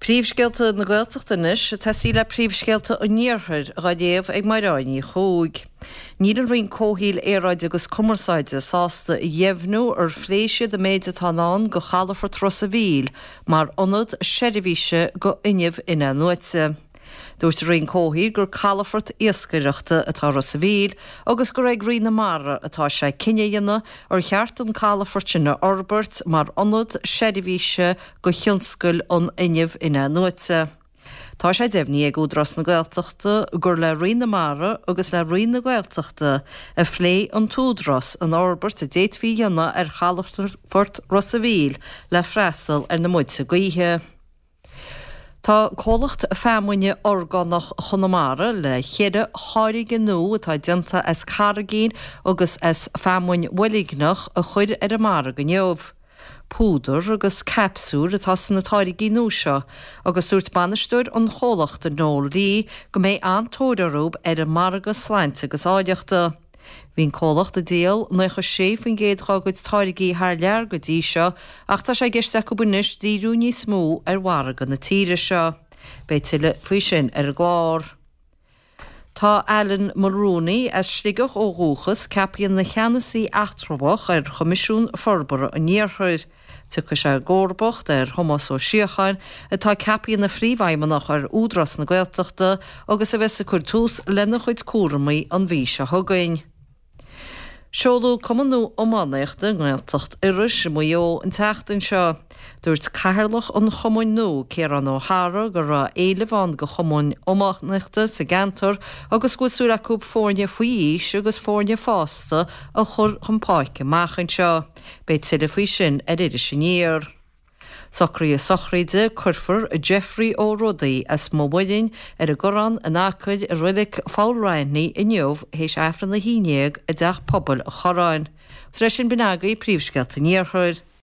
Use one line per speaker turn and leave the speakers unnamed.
Príomhscéalta na Gaeltachtanis tá sí le príomhscéalta ó níorthir a déobh ag mairáinní chúig. Níl an rion cóhíl éráid agus cumarsáide sásta dhéimhnú ar phléise de méid atánán go chalafar tros a bhíl, mar ionad seirbhíse go inniamh ina nuaite. Dúirt rion cóhíl gur chalafart iascaireachta atá ros a bhíl, agus gur ag rion na mara atá sé cinnéanna ar cheart an chalafart sinna orbert mar ionad seirbhíse go thionscail an inniamh ina nuaite. Tá sé déimhní ag údras na Gaeltachta gur le rion na mara agus le rion na Gaeltachta a phlé an túdras an orbert a déithhí dhéanna ar chalafart ros a bhíl le freastal ar na muide gaotha. Tá cólacht fémuine orgánach chonamara le chéad háirige nó atá dianta as caragén agus as fémuin bhuilighnach a chuir ar a mara go neomh. Púdar agus capsúr atá san na táirigí nó seo, agus dúirt banistúir an chólacht a nólaí go méid antóidearúb ar a maraga sláinte agus áideachta. Bhín cólacht a déal na chu séfin géadá go táirigí thar lear go dtí seo, ach tá sé geisteach go bunis díú níos mó ar mharaga na tíre seo. Beit tuile faoi sin ar glár. Tá Alan Mulroney as stigach ó rúchas capíonn na cheannasaí achtrabach ar chomisisiún forbara a níorthir. Tucha sé gcóirbeacht ar Thomas ó Siocháin atá capíonn na phríomhhaimimeach ar údras na Gaeltachta agus a bheits a chuir tús lena chuid cuairmaí an bhí se thugainn. Seolú cumanú ómánaíochta Gaeltacht iris muo an teachtain seo. Dúirt cairlach an chomáin nó céar an óthara gur ra éilehán go chomáin ómánaíochta sa gantar agus gúsú a cúb fórne faoí agus fórne fásta a chur chumpáice machchan seo. Beit tuile faoi sin ar idir sinnéir. Socraí a sochraide curfar a Jeffrey O'Roddy as móbailin ar a gorán an ácaid a rilik fáilráinní i neomh hééis efran na híineag a deach pobl a choráin. Sre sin binagaí príomhscealta níorthir.